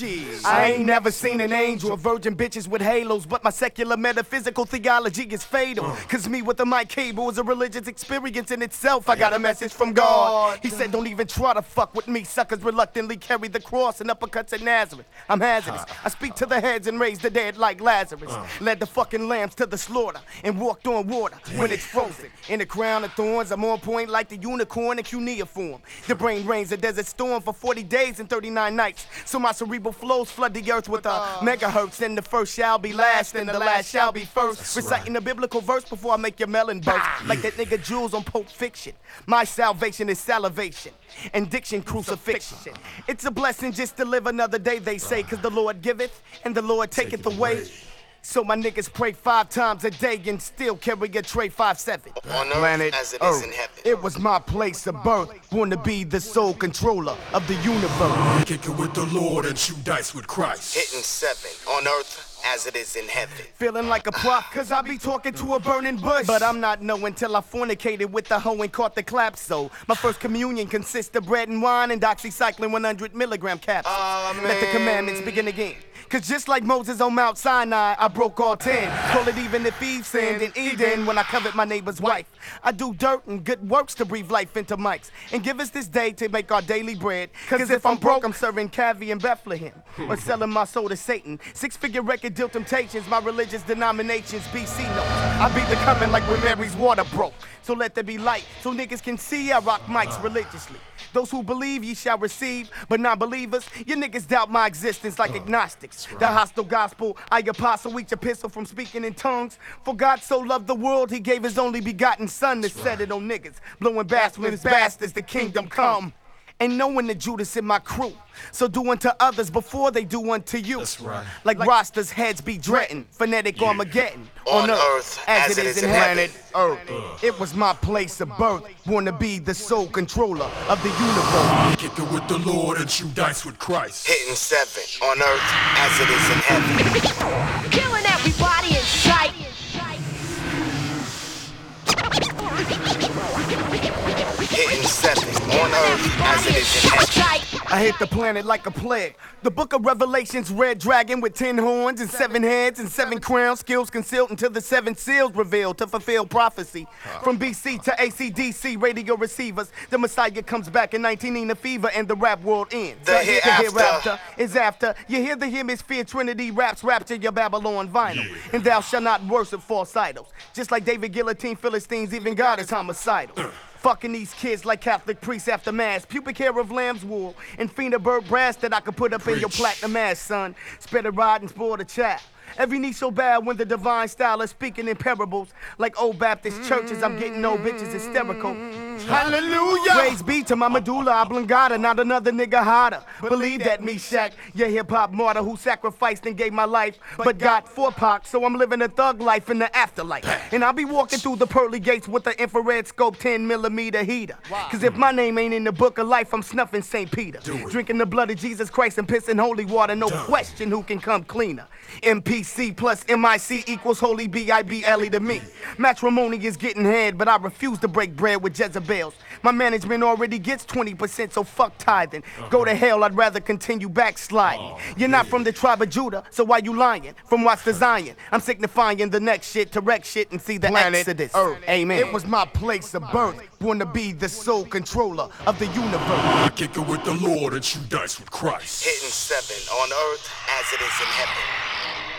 Shit, I ain't never seen an angel or virgin bitches with halos, but my secular metaphysical theology is fatal. Cause me with the mic cable is a religious experience in itself. I got a message from God. He said don't even try to fuck with me. Suckers reluctantly carry the cross and uppercuts at Nazareth. I'm hazardous. I speak to the heads and raise the dead like Lazarus. Led the fucking lambs to the slaughter and walked on water when it's frozen. In a crown of thorns, I'm on point like the unicorn in cuneiform. The brain rains a desert storm for 40 days and 39 nights. So my cerebral flows flood the earth with megahertz. And the first shall be last and the last shall be first. Reciting the biblical verse before I make your melon burst. Like that nigga Jules on Pulp Fiction. My salvation is salivation and diction crucifixion. It's a blessing just to live another day, they say, cause the Lord giveth and the Lord taketh away. So my niggas pray 5 times a day and still carry a tray 5-7. On earth Planet as it Earth. is in heaven. It was my place of birth, born to be the sole controller of the universe. Kick it with the Lord and shoot dice with Christ. Hitting 7 on earth as it is in heaven. Feeling like a prop, cause I be talking to a burning bush. But I'm not knowing till I fornicated with the hoe and caught the clap. So my first communion consists of bread and wine and doxycycline 100 milligram capsules. Let the commandments begin again. Cause just like Moses on Mount Sinai, I broke all 10. Call it even if Eve sinned in Eden when I covet my neighbor's wife. I do dirt and good works to breathe life into mics. And give us this day to make our daily bread. Cause if I'm broke, I'm serving caviar in Bethlehem. Or selling my soul to Satan. 6-figure record deal temptations, my religious denominations, BC notes. I beat the coming like when Mary's water broke. So let there be light, so niggas can see I rock mics religiously. Those who believe ye shall receive, but non-believers, you niggas doubt my existence like agnostics. The hostile gospel, I apostle each epistle from speaking in tongues. For God so loved the world, he gave his only begotten son to set it on niggas. Blowing blasphemous bastards, the kingdom come. Ain't knowing the Judas in my crew. So do unto others before they do unto you. That's right. Like Rasta's heads be dreading, phonetic Armageddon. On earth as it is in heaven. Earth. It was my place of birth, born to be the sole controller of the universe. Kick it with the Lord and shoot dice with Christ. Hitting 7 on earth as it is in heaven. Killing everybody in sight. Hitting 7 on earth as it is in heaven. I hit the planet like a plague. The book of Revelation's red dragon with 10 horns and 7 heads and 7 crowns. Skills concealed until the 7 seals revealed to fulfill prophecy. From BC to ACDC radio receivers, the Messiah comes back in 19 in the fever and the rap world ends. The hereafter is after. You hear the hemisphere Trinity raps rapture your Babylon vinyl. And thou shalt not worship false idols. Just like David Guillotine Philistines, even God is homicidal. Fucking these kids like Catholic priests after mass. Pubic hair of lamb's wool and fiend of bird brass that I could put up in your platinum ass, son. Spit a rod and spoil the child. Every knee so bad when the divine style is speaking in parables. Like old Baptist churches, I'm getting old bitches hysterical. Hallelujah! Praise be to my medulla oblongata, not another nigga hotter. Believe that, me Shaq, your hip-hop martyr who sacrificed and gave my life, but got 4 pox, so I'm living a thug life in the afterlife. And I'll be walking through the pearly gates with the infrared scope 10mm heater. Cause if my name ain't in the book of life, I'm snuffing St. Peter. Drinking the blood of Jesus Christ and pissing holy water, no question who can come cleaner. MPC plus MIC equals holy BIBLE to me. Matrimony is getting head, but I refuse to break bread with Jezebels. My management already gets 20%, so fuck tithing. Go to hell, I'd rather continue backsliding. You're not from the tribe of Judah, so why you lying? From Watts to Zion, I'm signifying the next shit to wreck shit and see the Exodus. Amen. It was my place of birth, born to be the sole controller of the universe. Kick it with the Lord and shoot dice with Christ. Hitting 7 on earth as it is in heaven.